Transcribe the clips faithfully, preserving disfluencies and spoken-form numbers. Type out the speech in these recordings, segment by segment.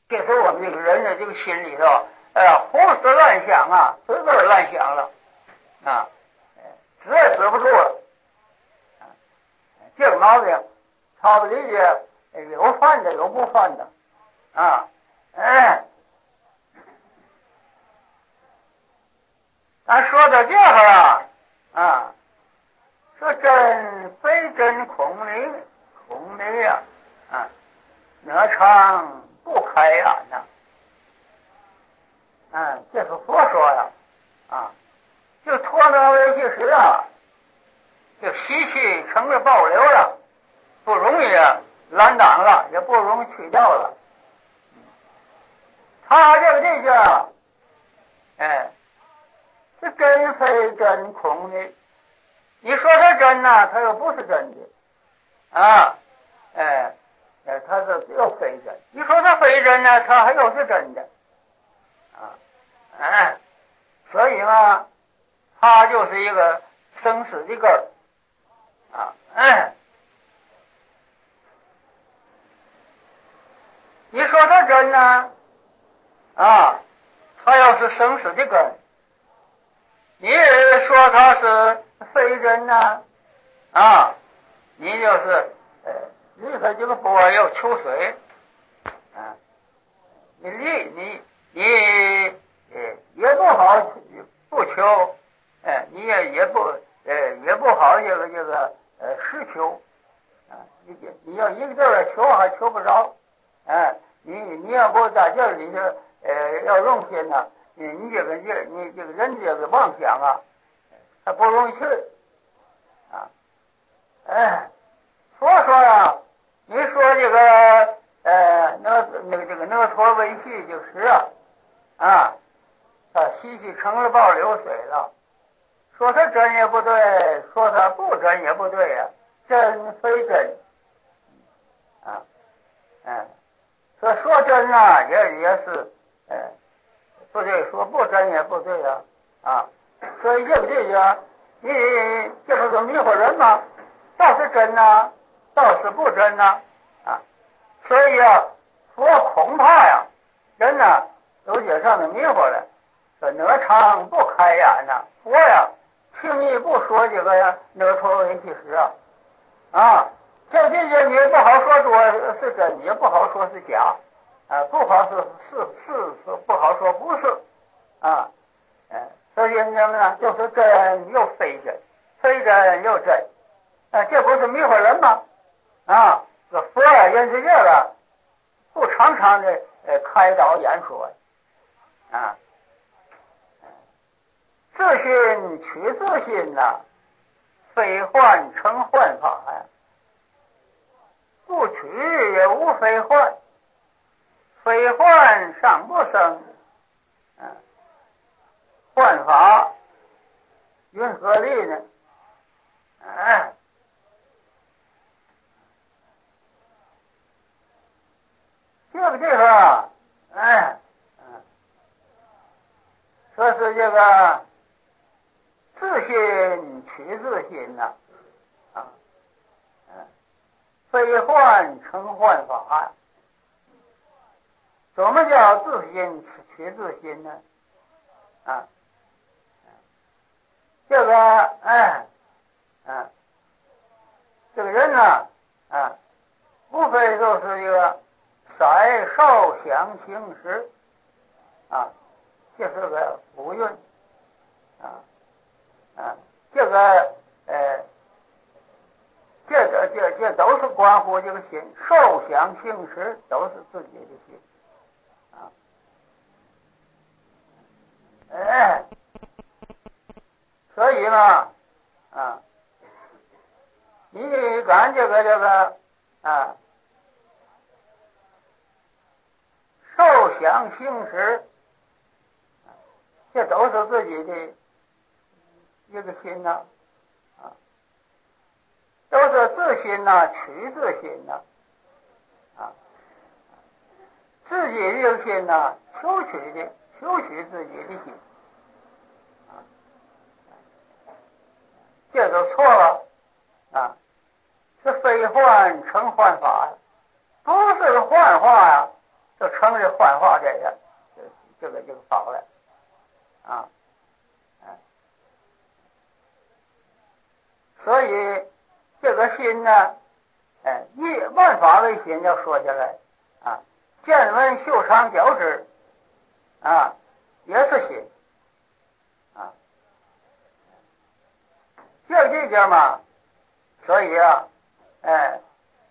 这时候我们这个人的这个心里头，哎呀，胡思乱想啊，随便乱想了啊，止也止不住了。这个毛病，超不理解，有犯的有不犯的啊，哎，咱说到这个了啊，说真非真空理，空理呀啊，哪常不开眼呢？嗯，这是佛说呀啊，就托那为其实啊，就习气成了暴流了，不容易拦挡了，也不容易去掉了。他这个这个，哎，是真非真空的。你说它真呐、啊，它又不是真的啊，哎，哎，它是又非真。你说它非真呢、啊，它还又是真的啊，哎，所以嘛，它就是一个生死的根儿啊，哎。你说它真呢？啊，它要是生死的根；你说它是非真呢？啊，你就是呃，离开这个波要求水，啊，你离你你呃也不好不求，哎，你也也不呃也不好这个这个呃实求，啊，你你要一个劲儿求还求不着，哎。你你要不在这里头，呃，要用心呢，你你这个这你这个人这个妄想啊，它不容易去啊。哎，所以说呀，你说这个呃，那那个这个那陀为气就是啊，啊，它习气成了暴流水了。说它真也不对，说它不真也不对呀、啊，真非真啊，嗯。说说真啊，也也是，哎，不对；说不真也不对呀、啊，啊，所以这个这个，你这不是迷惑人吗？倒是真呐、啊，倒是不真呐、啊，啊，所以啊，佛恐怕呀，人呢都觉上的迷惑了，说哪常不开眼呢？佛呀，轻易不说这个呀，哪托为其实啊，啊。这这些你也不好说多是真，也不好说是假，啊，不好说是是是，不好说不是，啊，哎，所以什么呢？就是真又非真，非真又真，啊，这不是迷惑人吗？啊，这佛啊，因此这个不常常的呃开导演说，啊，自信取自信呐、啊，非幻成幻法呀。不取也无非幻，非幻尚不生，嗯，幻法云何立呢？哎，这个地方，哎，嗯，说是这个自信取自信呐、啊，啊，嗯，非幻成幻法呀。怎么叫自信取自信呢？啊，这个，哎，啊，这个人呢，啊，无非就是一个色受想行识啊，这是个五蕴啊啊，这个呃，这个这这都是关乎这个心，受想行识都是自己的心啊，哎，所以呢啊，你看这个这个啊，受想行识，这都是自己的一个心呐、啊，啊，都是自心呐、啊，取自心呐、啊，啊，自己这个心呐、啊，求取的，求取自己的心，啊，这就错了啊，是非幻成幻法呀，不是个幻化呀， 就成了幻化这个这个这个法了啊，嗯，所以这个心呢，哎，一万法为心，要说下来啊，见闻嗅尝觉知啊，也是心啊，就这点嘛。所以啊，哎，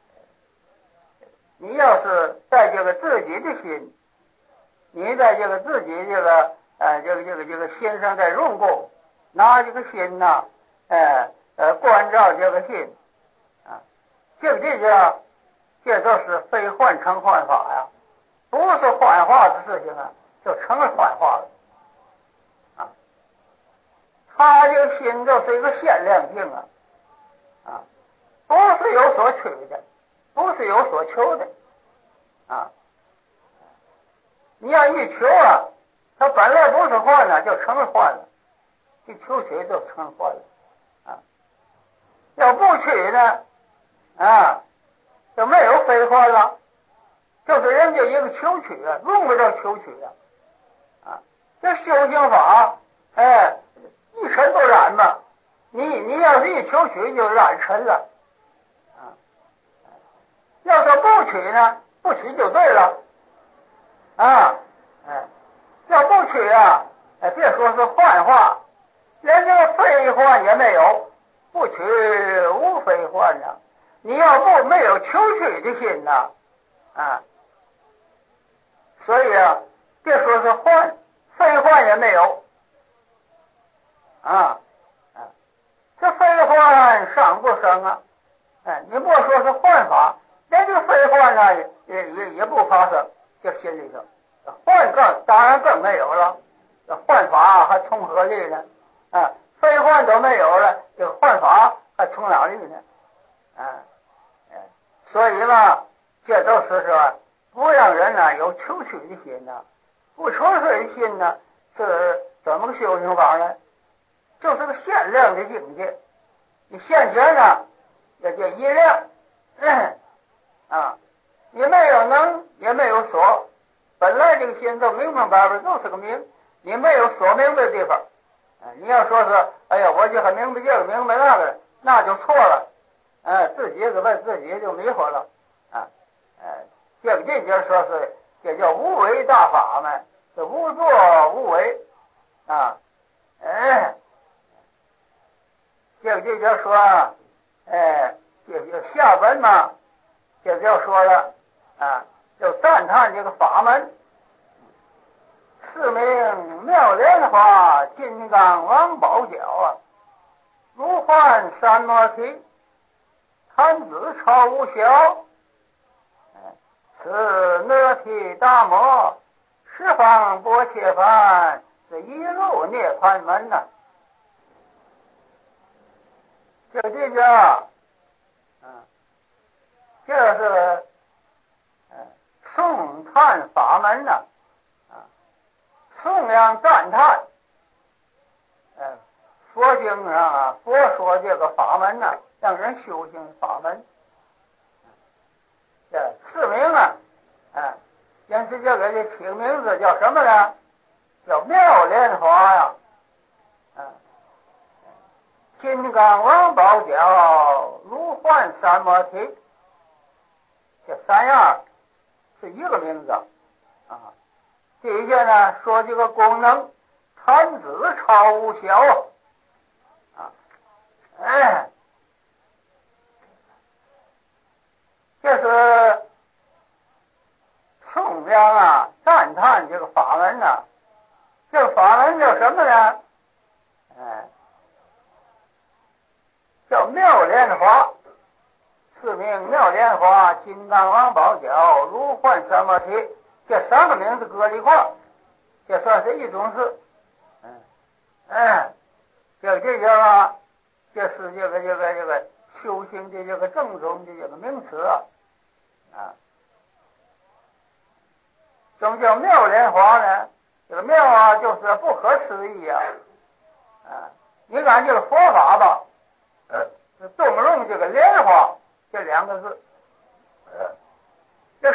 你要是在这个自己的心，你在这个自己这个呃这个这个这个心上在用功，拿这个心呐，哎呃关照这个心啊，这个这个这都是非幻成幻法呀，不是幻化的事情啊，就成了幻化了啊。他这个心就是一个限量性啊。啊，不是有所取的，不是有所求的啊！你要一求啊，它本来不是幻了，就成了幻了；一求取就成幻了啊！要不取呢，啊，就没有非幻了，就是人家一个求取啊，用不着求取啊！啊，这修行法，哎，一尘不染嘛。你你要是一求取，就染尘了。要说不取呢，不取就对了啊！哎，要不取啊，哎，别说是幻化，连这个非幻也没有，不取无非幻呢。你要不没有求取的心呐，啊，所以啊，别说是幻，非幻也没有啊啊，这非幻尚不生啊！哎，你莫说是幻法。连这个非幻呢，也也也也不发生，这心里头，幻更当然更没有了，这幻法还从何来呢？啊，非幻都没有了，这个幻法还从哪里呢？啊，哎，所以嘛，这都是说不让人呢有求取的心呢，不求取的心呢，是怎么个修行法呢？就是个限量的境界，你现前呢，也就一量。嗯啊，也没有能，也没有所，本来这个心都明明白白就是个明，你没有说明白的地方。啊，你要说是，哎呀，我就很明白这个，明白那个，那就错了。哎，自己给问自己就迷糊了。啊，哎，这个这节说是，这叫无为大法嘛，这无作无为啊，哎，这个这节说，哎，这就下文嘛，这就说了。啊，就赞叹这个法门，四名妙莲花，金刚王宝角啊，如幻三摩提，贪子超无小，此那提大摩，十方波切梵，这一路涅槃门呐、啊。就这个，嗯，这是。颂叹法门呢、啊，啊，颂扬赞叹，呃，佛经上啊，佛说这个法门呢、啊，让人修行法门，这四名啊，啊，因此这个这起名字叫什么呢？叫妙莲华呀，啊，金刚王宝角，如幻三摩提，这三样。是一个名字啊，底下呢说这个功能，贪子超无小啊，哎，这是颂扬啊赞叹这个法门呐、啊，这个法门叫什么呢？哎，叫妙莲华。四名妙莲花，金刚王宝角，如幻三摩提，这三个名字搁一块儿，这算是一种事。嗯，哎，这这叫啊，这是这个这个这个修行的这个正宗的这个名词啊。啊，什么叫妙莲花呢？这个妙啊，就是不可思议啊。啊，你看这个佛法吧，呃，动用这个莲花。这两个字，呃，这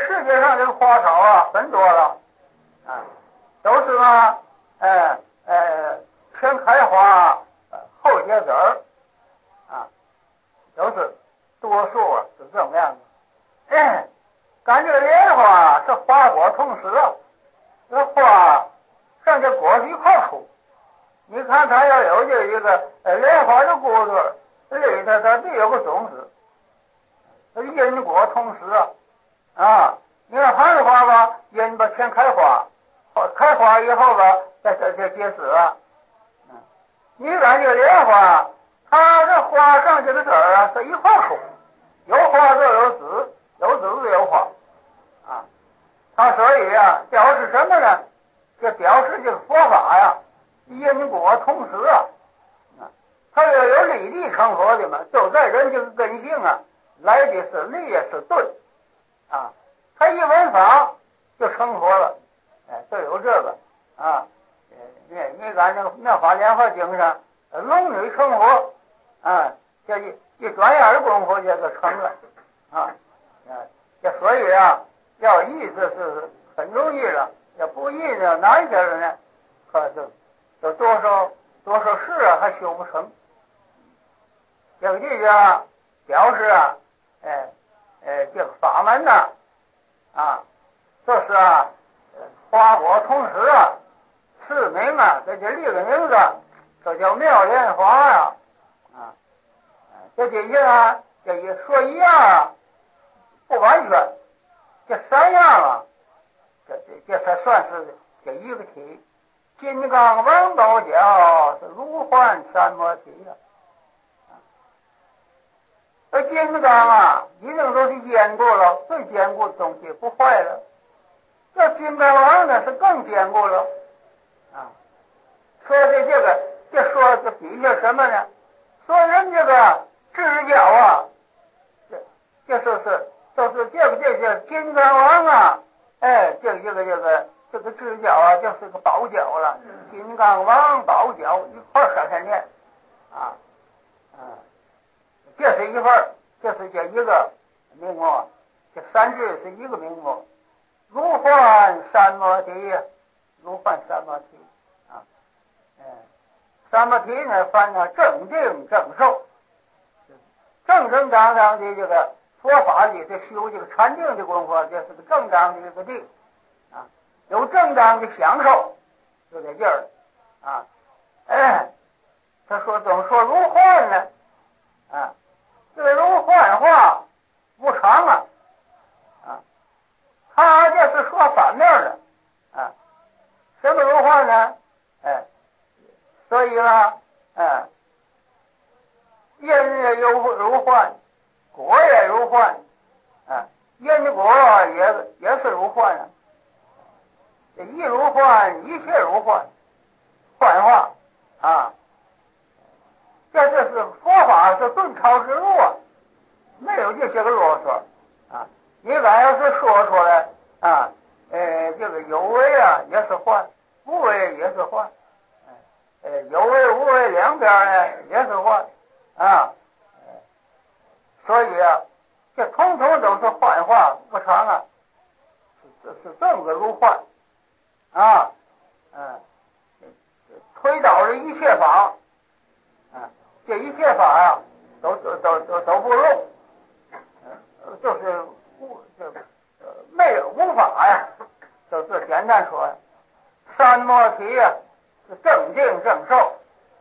世界上这个花草啊很多了啊，都是嘛，呃呃，前开花后结籽儿啊，都是多数啊是这么样的。哎，咱这个莲花是花果同时啊，这花上这果是一块出。你看它要有这一个呃莲花的骨头里头，它必有个种子，因果同时啊啊！你看寒花吧，因吧先开花，开花以后吧，再再再结籽啊。嗯，你看这个莲花，它这花上这个籽儿啊是一块出，有花就有籽，有籽就有花啊。它所以啊，表示什么呢？这表示这个佛法呀。因果同时啊，它要有理力成佛的嘛，都在人这个根性啊，来的是力也是顿啊，他一闻法就成佛了，哎，都有这个啊。你你看那个《妙法莲华经》上，龙女成佛啊，这一一转眼的功夫这就成了啊啊，这所以啊，要易这是很容易了，要不易呢难些了呢，可是。有多少多少事啊，还修不成。这个地方表示啊，哎哎，这个法门呢，啊，这是啊，花果同时啊，赐名啊，这就立个名字，这叫妙莲华呀，啊，这底下啊，这一说一样啊，不完全，这三样啊，这这这才算是这一个体。金刚王宝脚是如幻三摩提呀、啊，这金刚啊，一定都是坚固了，最坚固的东西不坏了。这金刚王呢是更坚固了啊。说的这个，这说这比较什么呢？说人这个指脚啊，这这说是都是这个这个金刚王啊，哎，这个这个这个。这个指脚啊，就是个宝脚了，金刚王宝脚一块儿三念啊，嗯，这是一份，这是这一个名目，这三句是一个名目，如幻三摩提，如幻三摩提啊，嗯，三摩提呢翻呢正定正受，正正当当的这个佛法里头修这个禅定的功夫，这是个正当的一个定啊。有正当的享受，就在这儿啊。哎，他说怎么说如幻呢？啊，这个如幻化无常啊，啊，他这是说反面的啊。什么如幻呢？哎，所以呢，哎，因也有如幻，果也如幻，啊，因果也也是如幻啊。这一如幻，一切如幻，幻化啊！这这是佛法是顿超之路啊，没有这些个啰嗦啊！你敢要是说出来啊，呃，这个有为啊也是幻，无为也是幻，呃，有为无为两边呢也是幻啊！所以啊，这统统都是幻化无常啊，是是这么个如幻。啊，嗯，推倒了一切法，啊，这一切法呀、啊，都都都都都不用，呃，就是无这呃没有无法呀，就这简单说，三摩提呀、啊、是正定正受，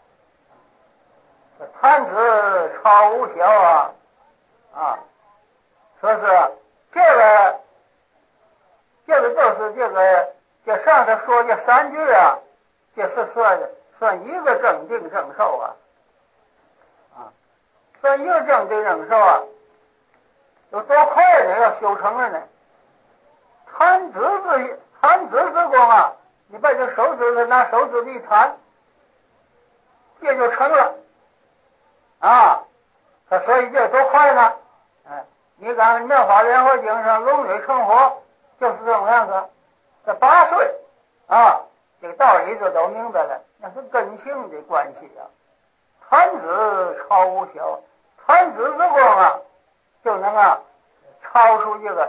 这贪执超无小啊啊，说是这个这个就是这个。这上头说这三句啊，这是算算一个正定正受啊，啊，算一个正定正受啊，有多快呢？要修成了呢？弹指之弹指之功啊，你把这手指头拿手指头一弹，这就成了啊。可所以这多快呢？哎，你看《妙法莲华经》上龙女成佛就是这种样子。这八岁啊，这个道理就都明白了，那是根性的关系啊。弹指超无小，弹指之功啊，就能啊超出这个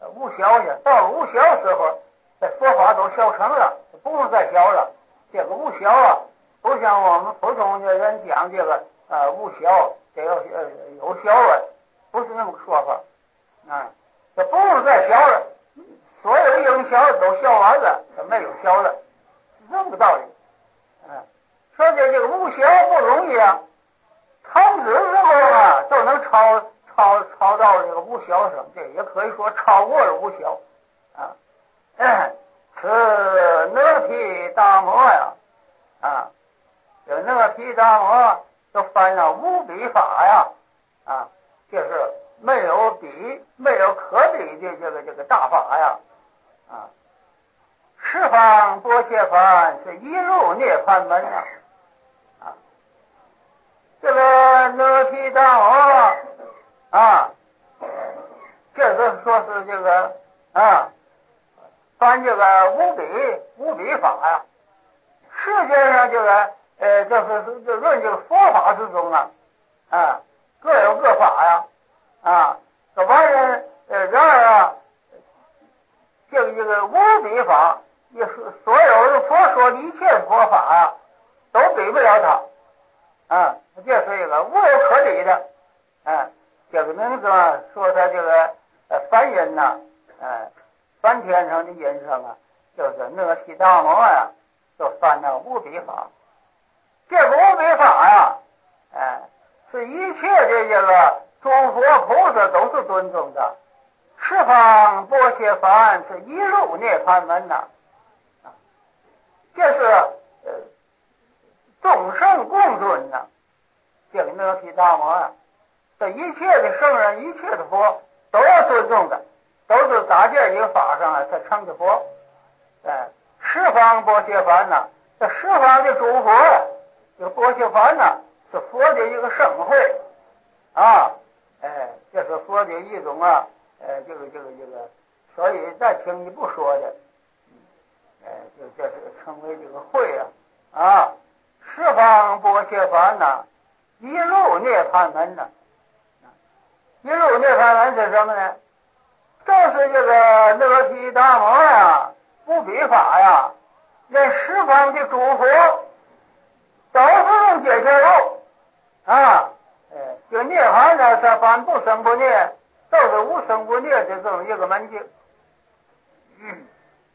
无效去，到了无效时候，这佛法都效成了，不用再效了。这个无效啊，不像我们普通的人讲这个呃无效，这个呃有效啊，不是那么个说法啊。这不用再效了，所有应效都效完了，这没有效了，是这么个道理。嗯、啊，说这这个无效不容易啊，弹指之间啊都能超超超到这个无效上，这也可以说超过了无效啊。嗯是那毗达摩呀，啊，这那毗达摩就翻了无比法呀，啊，就是没有比没有可比的这个这个大法呀，啊，十方波切梵是一入涅槃门啊，啊，这个那毗达摩啊，就是说是这个啊。翻这个无比无比法呀，世界上这个呃，就是就论这个佛法之中啊，啊，各有各法呀，啊，这玩意儿呃，然而啊，这个这个无比法，也是所有的佛说的一切佛法呀，都比不了它，啊，这是一个无有可比的，啊，这个名字啊，说他这个呃凡人呐，啊。梵天上的人生啊，就是那毗达摩呀，就翻那无比法。这个无比法呀，哎，是一切的这个诸佛菩萨都是尊重的。十方波切梵是一入涅槃门呐，啊，这是呃众生共尊呐。这个那毗达摩呀，这一切的圣人，一切的佛都要尊重的。都是打这一个法上啊，才成的佛。哎，十方波切梵呐，这十方的诸佛呀，这个波切梵呐，是佛的一个盛会啊。哎，这是佛的一种啊，呃，这个这个这个，所以再听你不说的，哎，就这是称为这个会啊啊。十方波切梵呐，一入涅槃门呐，一入涅槃门是什么呢？就是这个那毗达摩呀，无比法呀，连十方的诸佛都是用解决路啊，哎，这个涅槃呢，是凡不生不灭，都是无生不灭的这么一个门径。嗯，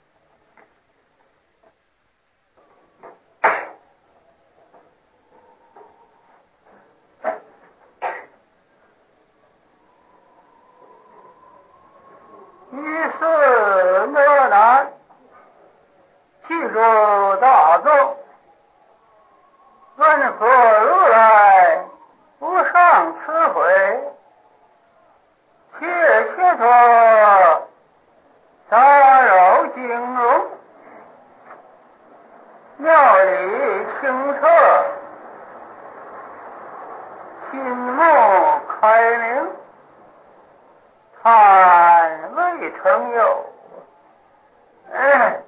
于是那难记住大众，问何如来不上此会？切切托杂糅经容，妙理清澈，心目开明，叹未曾有。哎，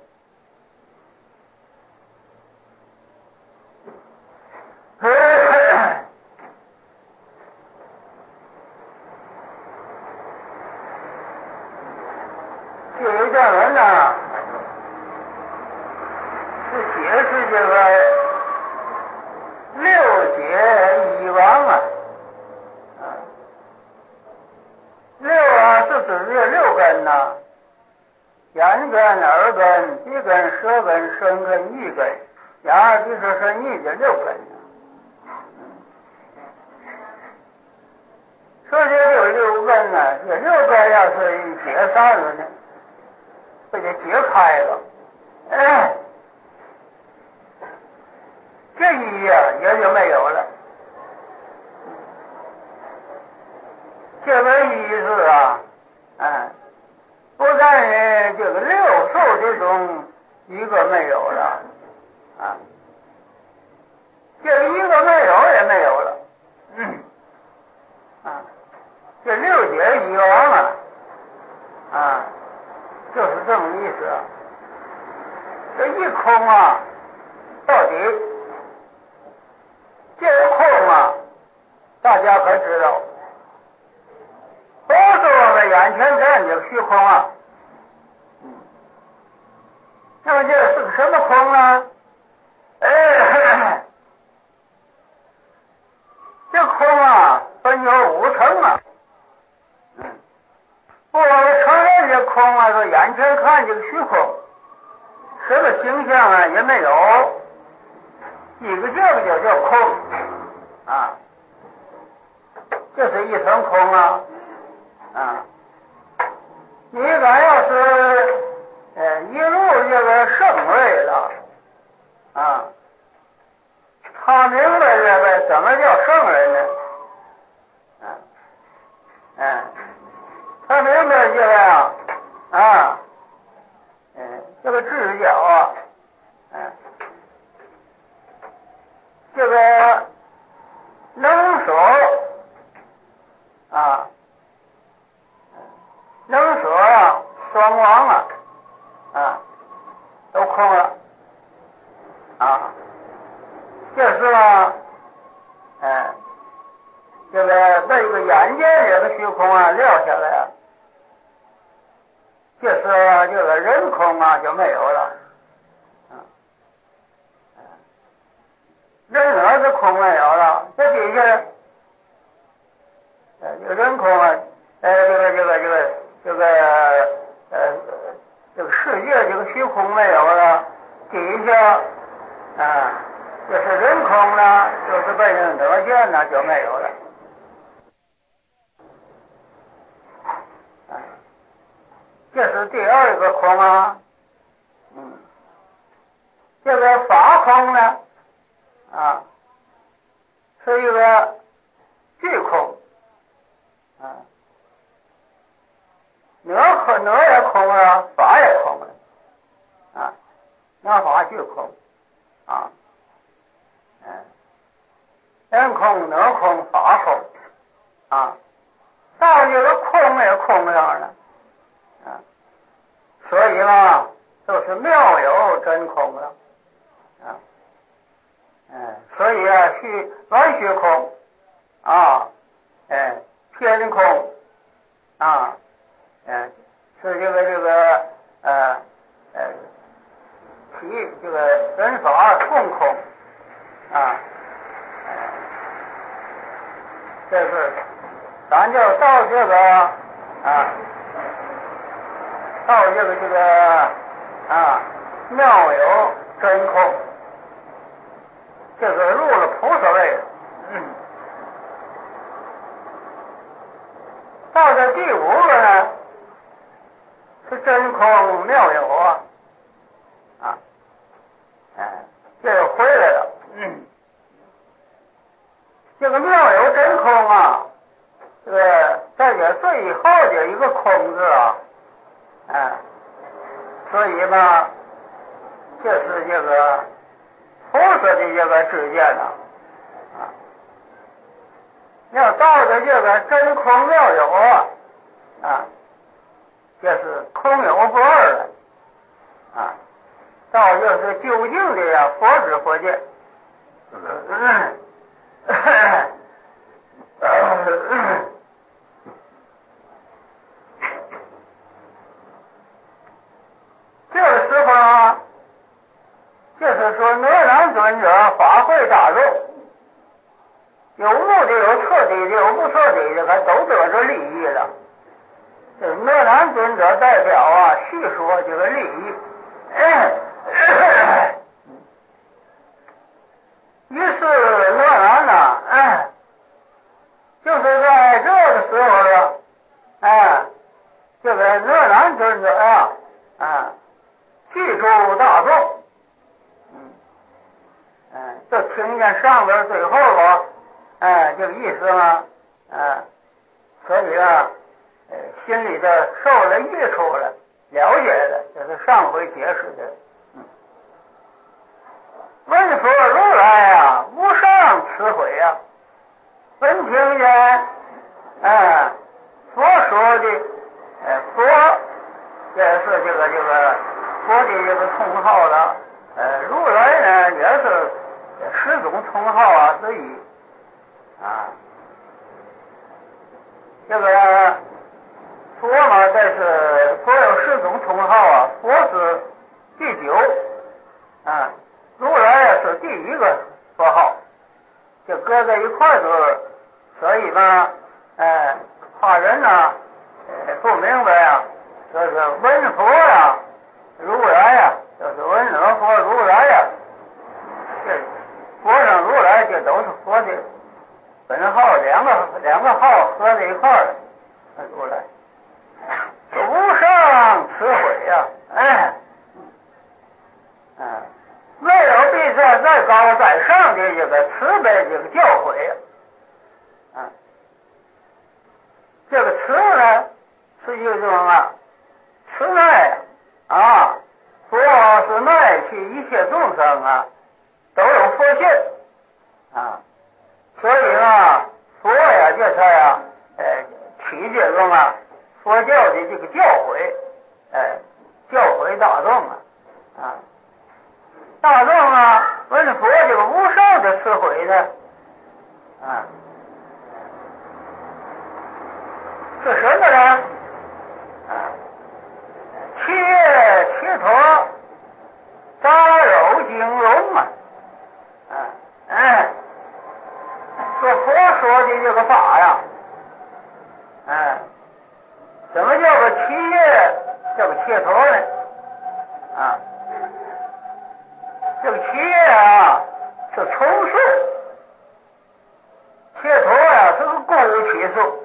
这一段文呢，是解释这个六解以王啊。六啊是指这六根呐、啊，眼根、耳根、鼻根、舌根、身根、意根，眼耳鼻舌身意这六根。说这有六根呢，这六根要是一解散了呢，被它解开了，哎，这一呀也就没有了。这个意思啊，嗯，不但呢这个六受之中一个没有了啊，这个一个没有也没有了，嗯，啊，这六解一王啊，啊，就是这么意思啊。这一空啊，到底这个空啊，大家可知道？不是我们眼前这样就虚空啊。嗯，那么这是个什么空呢？哎，这空啊分有五层啊。嗯，我承认这空啊，说眼前看这个虚空，什么形象啊也没有，一个这个就叫空啊，这是一层空啊啊。你敢要是呃一入这个圣位了啊，他明白这个怎么叫圣人呢？啊，嗯，他明白这个呀啊，嗯，这个智角啊，嗯，这个能手啊，能手啊，双王啊，啊，都空了啊。这是呢，嗯，这个把这个眼界这个虚空啊撂下来啊，这是这个人空啊就没有了，啊，人哪是空没有了？这底下，呃，这个人空啊，呃，这个这个这个这个呃这个世界这个虚空没有了，底下啊。这是人空呢，就是被人得见呢，就没有了。啊，这是第二个空啊。嗯，这个法空呢，啊，是一个虚空。啊，哪空哪也空了，法也空了。啊，哪法虚空。啊。嗯，人空、哪空、法空啊，到这个空也空上了啊，所以嘛，都是妙有真空了啊，嗯，所以啊，虚完虚空啊，哎，偏空啊，嗯，是这个这个呃呃，体这个人法共空啊。这是咱就到这个啊，到这个这个啊妙有真空，这是入了菩萨位了。嗯，到这第五个呢，是真空妙有啊啊，哎，这又回来了。嗯，这个妙有真空啊。这个在这最后的一个空字啊，嗯，所以嘛，这是这个菩萨的这个知见呐，啊，要到的这个真空妙有啊，啊，这是空有不二了，啊，到就是究竟的呀佛知佛见。嗯这个时候啊，就是说哪吒尊者法会大众，有目的有彻底的有不彻底的，他都得着利益了。这哪吒尊者代表啊叙说这个利益，于是哪吒呢，就是在这个时候啊，哎，这个哪吒尊者啊，啊，记住大众，嗯，嗯，就听见上边最后啊，哎，这个意思嘛，啊，所以啊，呃，心里头受了益处了，了解了，这是上回解释的。嗯，问佛如来啊，无上慈悔呀、啊，闻听见，哎，佛说的，哎，佛也是这个这个佛的这个称号了，呃，如来呢也是十种称号啊之一啊。这个佛嘛，这是佛是第九，啊，如来呀是第一个佛号，就搁在一块子，所以呢，哎，怕人呢，呃，不明白呀，这是文佛呀，如来呀，就是文能佛如来呀，这佛上如来这都是佛的本号，两个两个号合在一块儿，如来。这无上慈悲呀，哎，嗯，没有比这再高再上的这个慈悲这个教诲呀，啊，这个慈呢是一种啊，慈爱啊，佛是爱去一切众生啊，都有佛性啊，所以呢，佛呀这才呀，哎，体这种啊。佛教的这个教诲，哎，教诲大众啊，啊，大众啊，闻佛这个无上的慈悲呢，啊，是什么呢？啊，切切陀杂糅经融啊，啊，哎，这佛说的这个法呀，哎。什么叫个七业？叫个切头呢？啊，这个七业啊是重数，切头啊是个孤起数。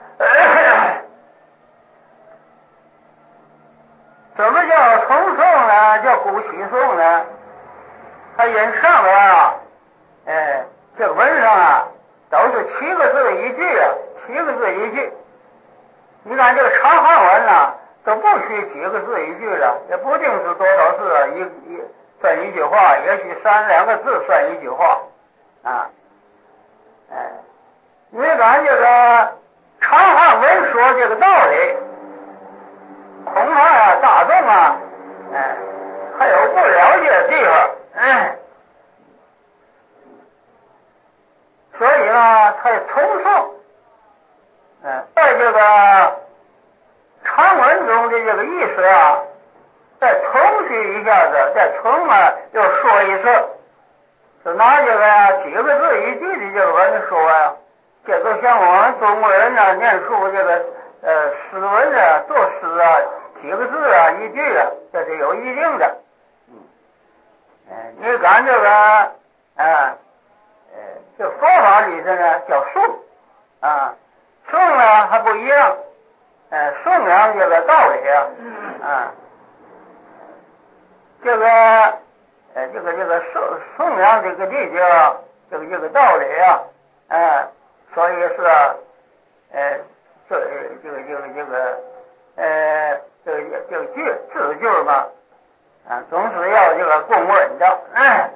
怎么叫重数呢？叫孤起数呢？它因上面啊，哎，这个文上啊都是七个字一句啊，七个字一句。你看这个长汉文呐，都不许几个字一句了，也不定是多少字啊，一一算一句话，也许三两个字算一句话，啊，哎，你看这个长汉文说这个道理，恐怕呀大众啊，哎，还有不了解的地方，哎，所以呢，才重述，嗯，在这个长文中的这个意思啊，再重叙一下子，再重啊又说一次，是拿这个呀几个字一句的这个文说呀，这个像我们中国人呢念书这个呃诗文啊作诗啊几个字啊一句啊，这是有一定的。嗯，哎，你看这个啊，呃，这佛法里头呢叫颂啊，颂呢还不一样。呃，颂扬这个道理啊，啊，这个呃，这个这个颂颂扬这个理解，这个这个道理啊，啊，所以是呃，这这个这个这个呃，这个这个句字句嘛，啊，总是要这个共稳的，嗯，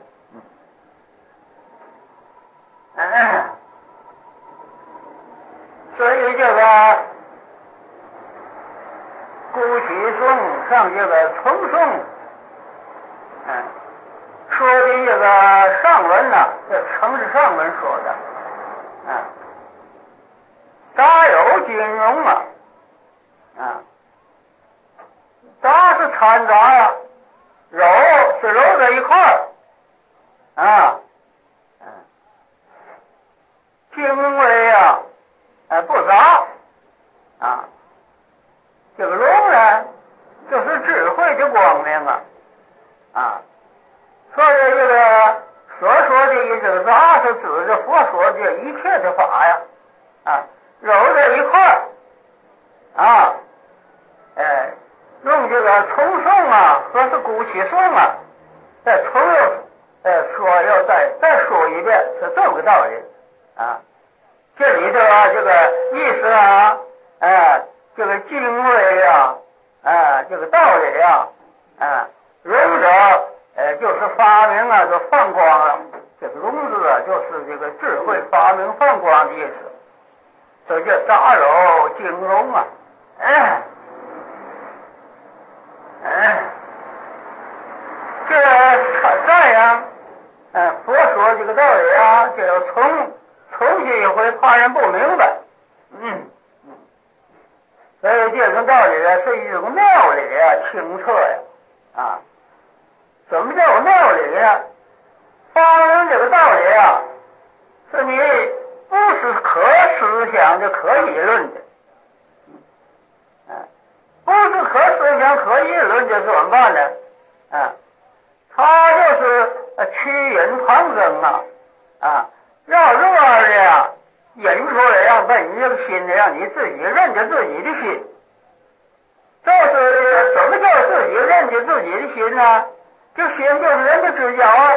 嗯，所以这个。孤起颂上这个重颂，嗯，说的这个上文呢、啊，这称是上文说的，啊，杂有金融啊，啊，杂是掺杂呀，揉是揉在一块儿，啊，嗯，精微呀，哎不杂，啊。这个龙呢，就是智慧的光明啊，啊，所以这个所说的这个杂是指着佛说的一切的法呀，啊，揉在一块儿，啊，哎，用这个重颂啊和是鼓起颂啊，再重又呃说要再再说一遍，是这么个道理啊。这里头啊，这个意思啊，哎。这个经纬啊，啊，这个道理啊，啊，融者，呃，就是发明啊，就放光了。这个融字啊，就是这个智慧发明放光的意思。所以叫杂糅经融啊，哎，哎，这这样，嗯，佛说这个道理啊，就要重重新一回，怕人不明白，嗯。所以这种道理啊，是一种妙理啊，清澈呀。 啊，发明这个道理啊，是你不是可思想的、可议论的，不是可思想、可议论的，怎么办呢？啊，它就是趋引旁生啊，啊，让这玩意儿呀引出来，让把你这个心呢，让你自己认着自己的心。这是什么叫自己认着自己的心呢？这心就是人的知觉啊，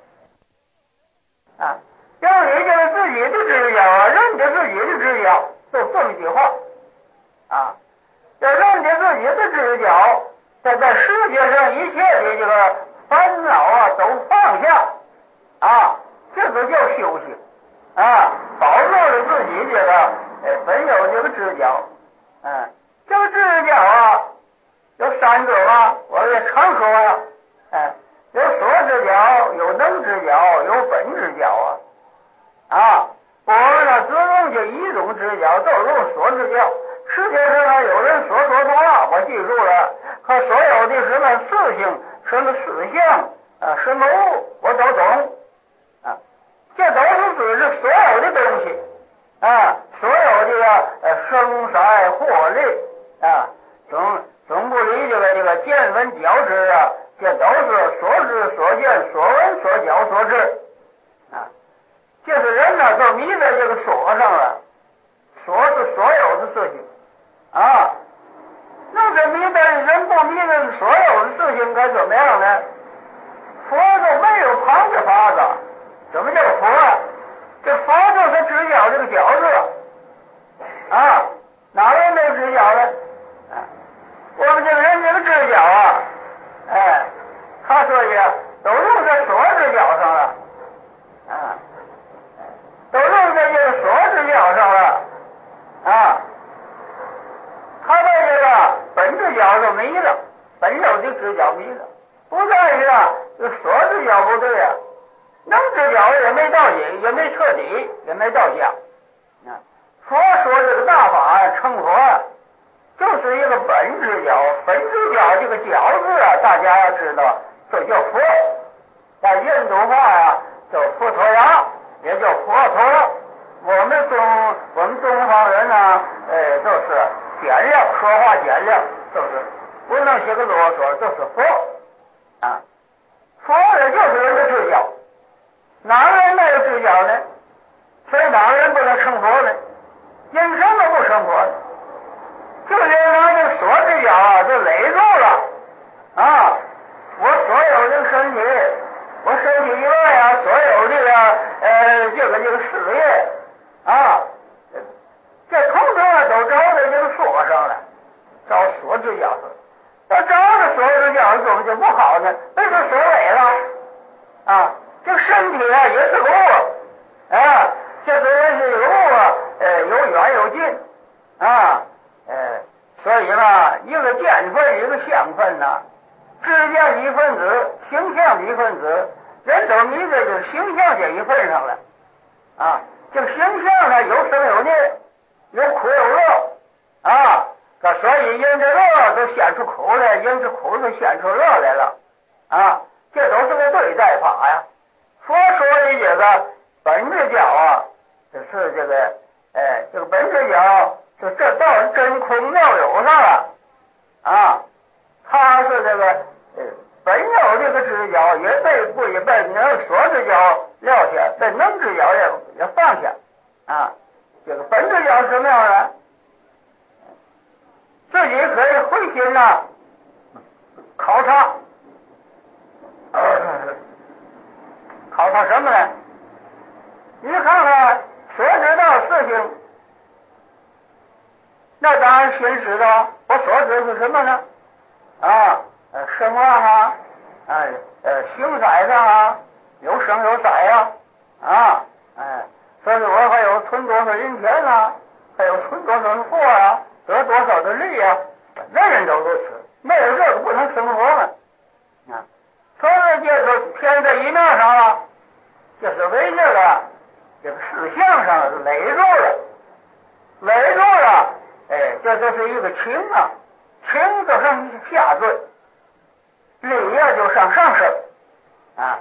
啊，要你这个自己的知觉啊，认着自己的知觉，就这么一句话啊，要认着自己的知觉，在这世界上一切的这个烦恼啊都放下啊，这个叫修行啊，保住了自己这个呃本有这个知觉，嗯，这个知觉啊有三种啊，我也常说呀、啊，哎，有所知觉，有能知觉，有本知觉啊，啊，我们呢只用这一种知觉，就用所知觉。世界上呢有人所说的话，我记住了，和所有的什么事情、什么思想啊、什么物，我都懂啊，这都是指是所有的东西啊，所有这个呃生财获利啊，总总不离这个这个见闻觉知啊，这都是所知所见所闻所觉所知啊，就是人呢都迷在这个所上了，所是所有的事情啊，那这迷在人不迷在所有的事情该怎么样呢？佛都没有旁的法子。什么叫佛啊？这佛就是知觉这个觉字啊，哪来那个知觉呢？啊，我们这个人这个知觉啊，哎，他说呀，都用在所知觉上了啊，都用在这个所知觉上了啊，他在这个本知觉就没了，本有的知觉没了，不在于啊，这所知觉不对啊。能知觉也没到底，也没彻底，也没到家啊。佛说这个大法成佛啊，就是一个本知觉，本知觉这个觉字啊，大家要知道，这叫佛。在印度话呀，叫佛陀呀，也叫佛陀。我们中我们东方人呢，呃，就是简练，说话简练，就是不能写个啰嗦，就是佛啊。佛也就是人的知觉。哪个人没有知觉呢？所以哪个人不能成佛呢？因什么不成佛呢？就是拿这个所知觉啊，就垒住了啊！我所有的身体，我身体以外啊，所有的啊呃这个这个事业啊，这通通啊都招在这个所上了，招所知觉上。要招着所知觉怎么就不好呢？那是所伪了啊！这身体啊也是个物啊，这虽然是有物啊，呃，有远有近啊，呃，所以呢，一个见分，一个相分呐、啊，知见一分子，形象一分子，人都迷在这个形象这一份上了啊。这个形象呢，有生有灭，有苦有乐啊，所以因着乐都显出苦来，因着苦就显出乐来了啊，这都是个对待法呀。佛说的这个本知觉啊，就是这个，哎，这个本知觉，就这到真空妙有上了啊。它是这个呃本有这个知觉也被不也被能所知觉撂下，被能知觉也也放下啊。这个本知觉是什么样的？自己可以回心呐，考察。呃考察什么呢？你看看所知道事情，那当然心知道。我所知是什么呢？啊，呃，声望啊，哎，呃，形色上啊，有声有色啊，啊，哎，所以我还有存多少银钱啊，还有存多少的货啊，得多少的利啊，人人都如此，没有这个不能生活了啊。所以这个偏在一面上了。就是为这个这个思想上垒住了，垒住了，哎，这就是一个情啊，情就上下坠，理呀就上上升啊，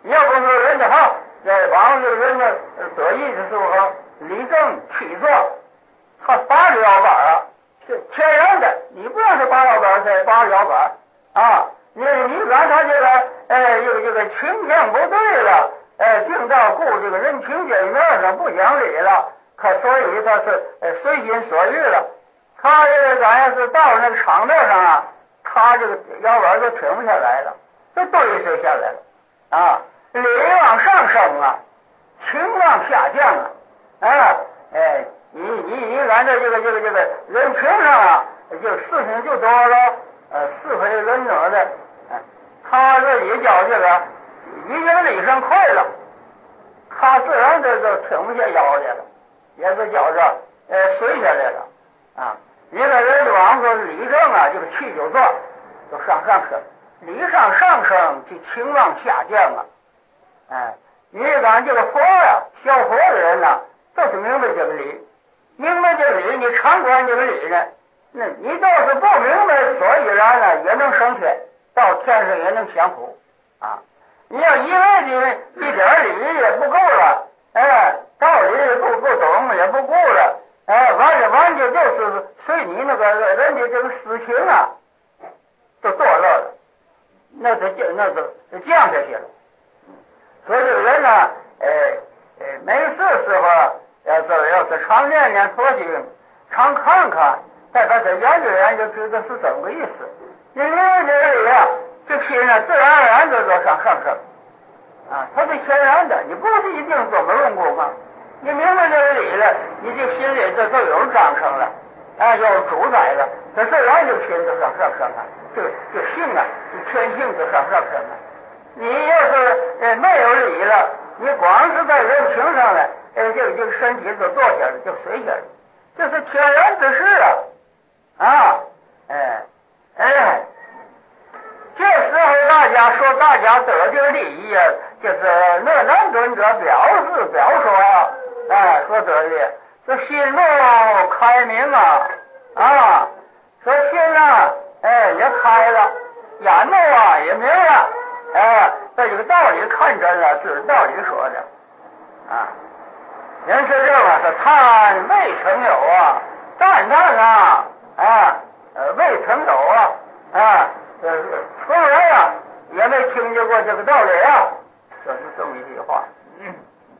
要不是人家好，在帮助人家得意的时候立正起坐，他拔着腰板啊，是天然的。你不要是拔腰板，才拔着腰板啊！你你看他这个呃这个这个倾向不对了，呃，净到顾这个人情这一面上不讲理了，可所以他是呃随心所欲了。他这个咱要是到那个场道上啊，他这个腰板就停不下来了，就堆实下来了啊。理往上升啊，情往下降啊，啊，哎，你你你按照这个这个这个人情上啊，这个事情就多了，呃，是非人者的，呃、他这一叫这个已经理上快了，他自然这就挺不下腰来了，也是叫着呃垂下来了啊。你看人家往说理正啊，这个气就壮，就上上升，理上上升，就情往下降啊。哎，你看这个佛呀，学佛的人呐、啊，都是明白这个理，明白这个理，你常管这个理呢，那你倒是不明白，所以然呢也能升天，到天上也能享福啊。你要以为你一点理也不够了，哎，道理也不不懂也不顾了，哎，完了完就就是随你那个人家这个私情啊，都堕落了，那就那就降下去了。所以这个人呢，呃呃，没事时候要是要是常念念佛经，常看看，再把它研究研究，知道是怎么个意思。你明白这里啊，这心呢自然而然就就上上升啊，它是天然的，你不是一定怎么用功啊。你明白这个理了，你这心里这就有章程了，啊，有主宰了，这自然就心就上上升了，这这性啊，这天性就上上升了。你要是呃没有理了，你光是在人情上呢，呃，这个这个身体就坐下了，就随下了，这是天然之事啊，啊，哎哎，这时候大家说大家得这个利益啊，就是那南尊者表示表说呀、啊，哎，说得的，这心路开明啊，啊，说心啊，哎也开了，眼目啊也明了。哎，把这个道理看真了，是道理说的啊。人说这个是叹未曾有啊，赞叹啊，啊，呃，未曾有啊，啊，呃，从来啊也没听见过这个道理啊，就是这么一句话。嗯。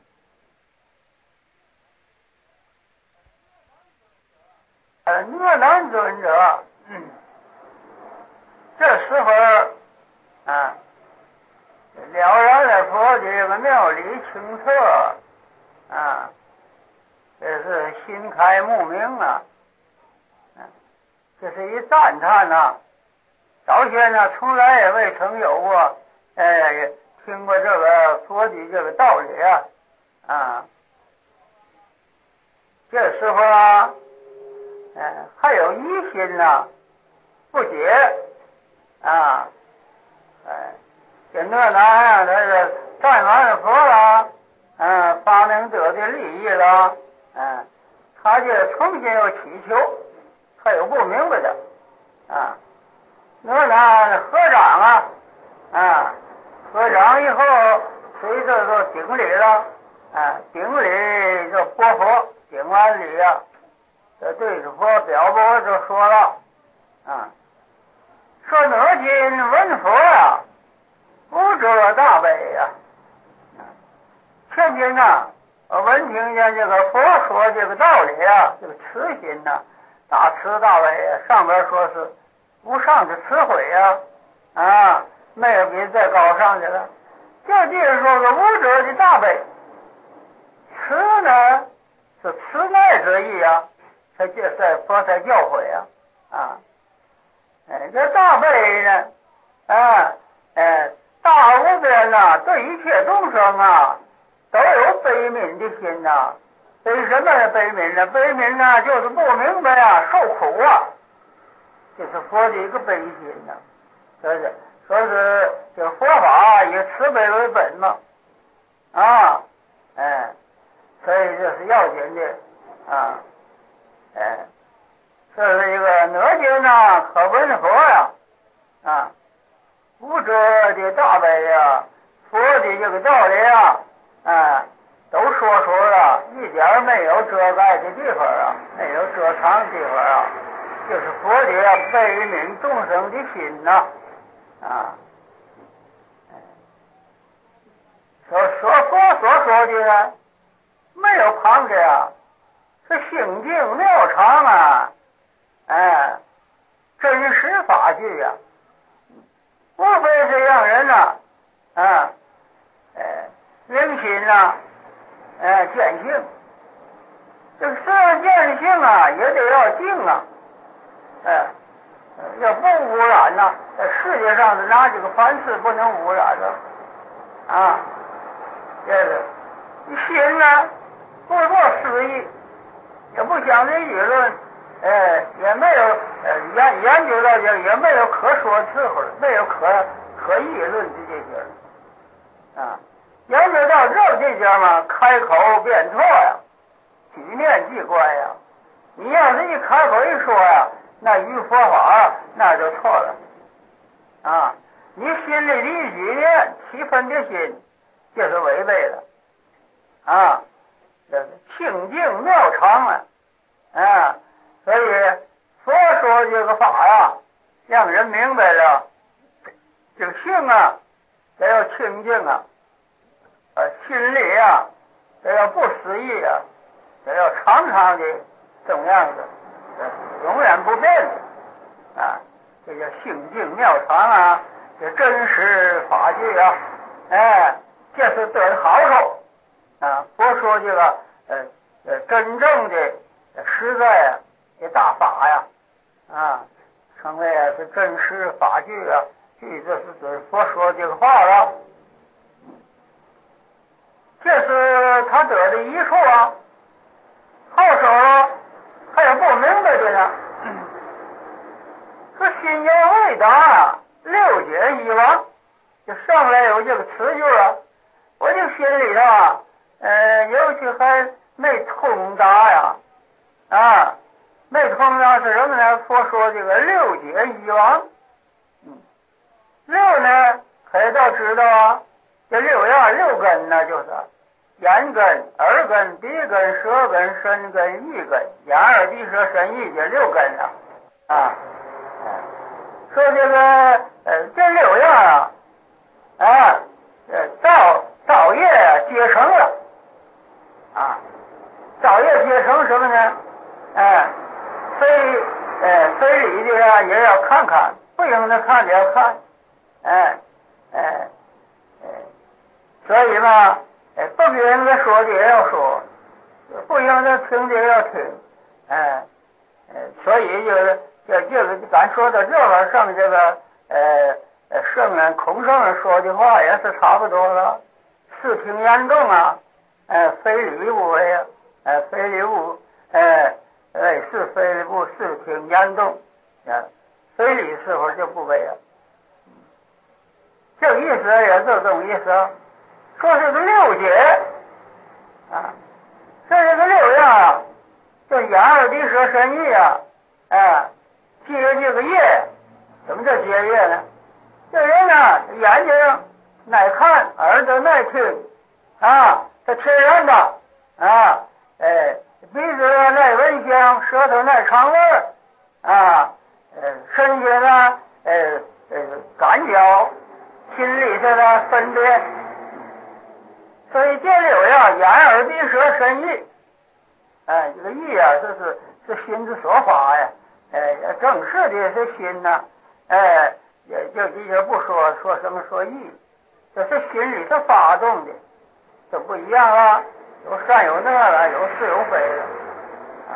呃，讷南尊者，嗯，这时候啊。了然了佛的这个妙理清澈啊，这是心开目明啊，这是一赞叹呐、啊。早先呢，从来也未曾有过，哎，听过这个佛的这个道理啊，啊，这时候啊，哎，还有疑心呐、啊，不解啊，哎。这讷南啊，他是赞完了佛了，嗯，发明得的利益了，嗯，他就重新又祈求，他有不明白的，啊，讷南合掌啊，啊，合掌以后随着就顶礼了，啊，顶礼就拨佛，顶完礼啊，这对着佛表伯就说了，啊，说哪今闻佛呀、啊。不者大悲呀、啊！前天呐，我闻听见这个佛说这个道理啊，这个慈心呐、啊，大慈大悲啊，上边说是无上的慈悲呀、啊，啊，没有比再高上去了。这地方说个无者的大悲，慈呢是慈爱之意啊，才这在佛才教诲啊，啊，哎，这大悲呢，啊，哎。大无边呐，对一切众生啊，都有悲悯的心呐、啊。悲什么悲悯呢？悲悯呢，就是不明白啊，受苦啊，这是佛的一个悲心呐、啊。说是说是这佛法以慈悲为本嘛，啊，哎，所以这是要紧的啊，哎，这是一个哪经呢？可闻佛呀，啊。无者的大悲呀、啊， 佛的这个道理啊，啊，都说出了，一点没有遮盖的地方啊，没有遮藏的地方啊，就是佛的啊悲悯众生的心呐，啊，所说佛所说的呢，没有旁的啊，是性境妙常啊，哎，真实法句啊，无非是让人呐，啊，哎，人心呐，哎，见性。这个虽然见性啊，也得要静啊，哎，要不污染呐、啊，在世界上的哪几个凡事不能污染了啊？这个心呢，不做私意，也不讲这议论，哎，也没有呃研研究到这，也没有可说之会，没有可可议论的这些啊。研究到这这些嘛，开口便错呀，举念即乖呀。你要是一开口一说呀，那于佛法那就错了啊！你心里的一举念，七分的心，就是违背了啊！这是清净妙常啊！啊，所以佛说这个法呀，让人明白了，这个性啊，得要清净啊，呃，心里啊，得要不思议啊，得要常常的这么样子，永远不变的啊，这叫性净妙常啊，这真实法句啊，哎，这是得的好处啊。佛说这个呃呃真正的实在的大法呀，啊，称为是真实法句啊，句这是指佛说这个话了。这是他得的一处啊，后手还有不明白的呢。说心有未达，六解已亡，就上来有这个词句啊，我就心里头啊，呃，尤其还没通达呀，啊，没通达是什么呢？佛说这个六解已亡，嗯，六呢，可都知道啊，这六样六根呢，就是眼根、耳根、鼻根、舌根、身根、意根，眼耳鼻舌身意这六根啊，啊，说这个呃这六样啊，啊，呃造造业结成了，啊，造业结成什么呢？哎，非呃非礼的呀也要看看，不应的看也要看，哎哎哎，所以嘛。哎，不应该说的也要说，不应该听的也要听，哎，哎，所以就是这这个咱说到这个上这个呃呃圣人孔圣人说的话也是差不多了，视听言动啊，哎，非礼勿为啊，哎，非礼勿，哎哎是非礼勿视听言动，啊，非礼时候就不为啊，这个意思也是这种意思啊。说是个六解啊，这是个六样啊，这眼耳鼻舌身意啊，哎，接这个业，什么叫接业呢？这人呢，眼睛耐看，耳朵耐听啊，这天然的啊，哎，鼻子耐闻香，舌头耐尝味儿啊，呃，身体呢，呃呃，感觉，心里头的分别。所以这六样眼耳鼻舌身意，哎，这个意啊，这是是心之所发呀，哎，正式的是心呐，哎，也就也不说说什么说意，这是心里头发动的，这不一样啊，有善有恶了，有是有非了，啊，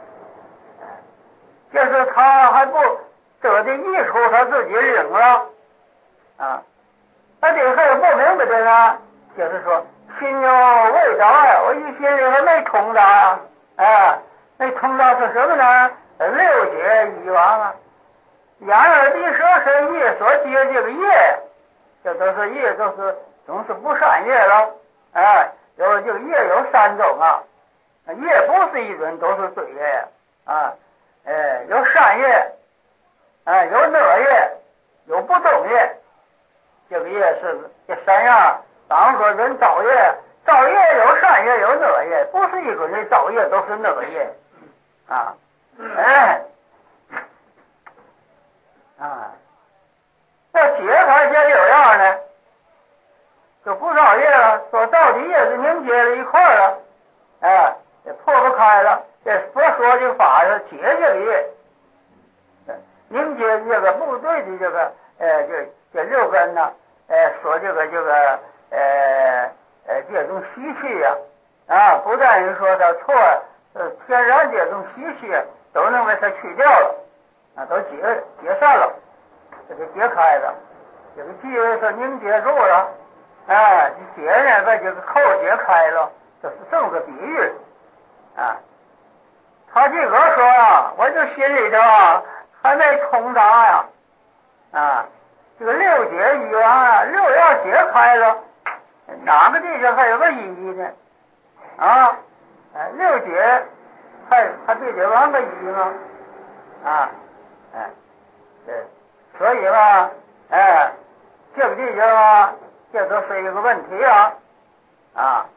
就是他还不得的益处，他自己领了，啊，而且还有不明白的呢，就是说。心有未达呀，我一心里还没通达呀，哎，那通达是什么呢？六解已亡啊，眼耳鼻舌身意所接这个业，这都是业，都是总是不善业了，哎，有这个业有三种啊，业不是一种，都是罪业啊，哎，有善业，哎，有恶业，有不动业，这个业是这三样当说人造业，造业有善业有恶业，不是一个人造业都是恶业啊，哎，啊，要解开这六样呢，就不造业了，说到底也是凝结在一块了，哎，也破不开了。这佛说这个法是解这个业，凝结这个部队的这个呃这这六根呢，呃说这个这个呃呃这种习气呀、啊，啊不但是说它错呃天然这种习气都能被它去掉了，啊都解解散了，这个解开了，这个气是凝结住了，哎，解呢把这个扣解开了，这是这么个比喻啊。他这个说啊，我就心里头啊还没通达呀，啊，这个六解一元啊，六要解开了，哪个地方还有个意义呢？啊，哎，六解还还对得完个意义吗？啊，哎，对，所以嘛，哎，这个地方啊，这都是一个问题啊，啊。